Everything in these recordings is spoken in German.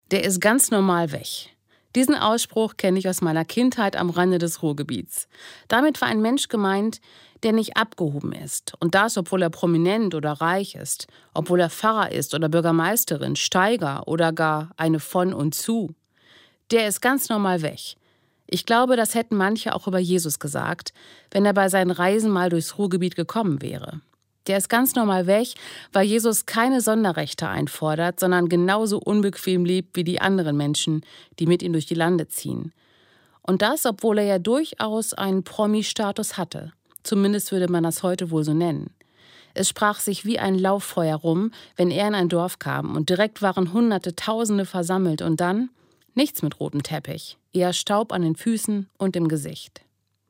Der ist ganz normal weg. Diesen Ausspruch kenne ich aus meiner Kindheit am Rande des Ruhrgebiets. Damit war ein Mensch gemeint, der nicht abgehoben ist. Und das, obwohl er prominent oder reich ist, obwohl er Pfarrer ist oder Bürgermeisterin, Steiger oder gar eine von und zu. Der ist ganz normal weg. Ich glaube, das hätten manche auch über Jesus gesagt, wenn er bei seinen Reisen mal durchs Ruhrgebiet gekommen wäre. Der ist ganz normal weg, weil Jesus keine Sonderrechte einfordert, sondern genauso unbequem lebt wie die anderen Menschen, die mit ihm durch die Lande ziehen. Und das, obwohl er ja durchaus einen Promi-Status hatte. Zumindest würde man das heute wohl so nennen. Es sprach sich wie ein Lauffeuer rum, wenn er in ein Dorf kam, und direkt waren Hunderte, Tausende versammelt und dann nichts mit rotem Teppich, eher Staub an den Füßen und im Gesicht.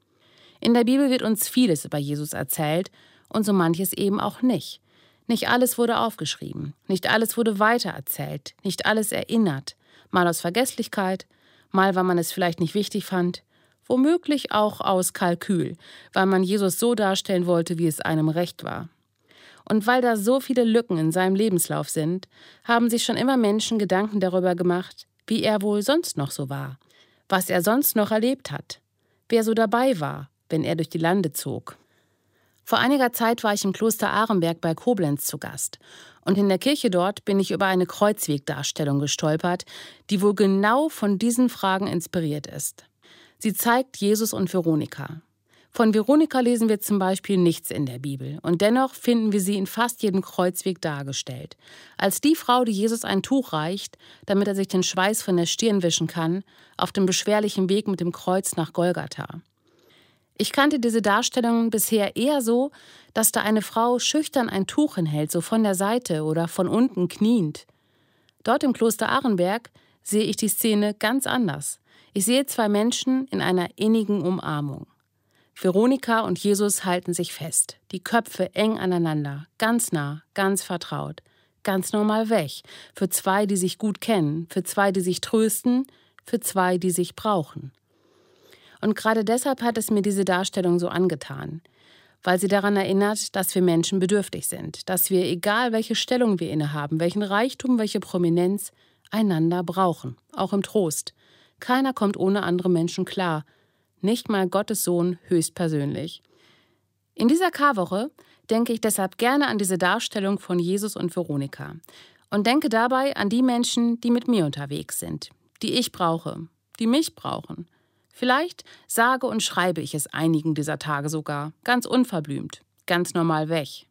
In der Bibel wird uns vieles über Jesus erzählt und so manches eben auch nicht. Nicht alles wurde aufgeschrieben, nicht alles wurde weitererzählt, nicht alles erinnert, mal aus Vergesslichkeit, mal weil man es vielleicht nicht wichtig fand, womöglich auch aus Kalkül, weil man Jesus so darstellen wollte, wie es einem recht war. Und weil da so viele Lücken in seinem Lebenslauf sind, haben sich schon immer Menschen Gedanken darüber gemacht, wie er wohl sonst noch so war, was er sonst noch erlebt hat, wer so dabei war, wenn er durch die Lande zog. Vor einiger Zeit war ich im Kloster Arenberg bei Koblenz zu Gast. Und in der Kirche dort bin ich über eine Kreuzwegdarstellung gestolpert, die wohl genau von diesen Fragen inspiriert ist. Sie zeigt Jesus und Veronika. Von Veronika lesen wir zum Beispiel nichts in der Bibel. Und dennoch finden wir sie in fast jedem Kreuzweg dargestellt. Als die Frau, die Jesus ein Tuch reicht, damit er sich den Schweiß von der Stirn wischen kann, auf dem beschwerlichen Weg mit dem Kreuz nach Golgatha. Ich kannte diese Darstellungen bisher eher so, dass da eine Frau schüchtern ein Tuch hinhält, so von der Seite oder von unten kniend. Dort im Kloster Arenberg sehe ich die Szene ganz anders. Ich sehe zwei Menschen in einer innigen Umarmung. Veronika und Jesus halten sich fest, die Köpfe eng aneinander, ganz nah, ganz vertraut, ganz normal weg, für zwei, die sich gut kennen, für zwei, die sich trösten, für zwei, die sich brauchen. Und gerade deshalb hat es mir diese Darstellung so angetan, weil sie daran erinnert, dass wir Menschen bedürftig sind, dass wir, egal welche Stellung wir innehaben, welchen Reichtum, welche Prominenz, einander brauchen, auch im Trost. Keiner kommt ohne andere Menschen klar, nicht mal Gottes Sohn höchstpersönlich. In dieser Karwoche denke ich deshalb gerne an diese Darstellung von Jesus und Veronika und denke dabei an die Menschen, die mit mir unterwegs sind, die ich brauche, die mich brauchen. Vielleicht sage und schreibe ich es einigen dieser Tage sogar, ganz unverblümt, ganz normal weg.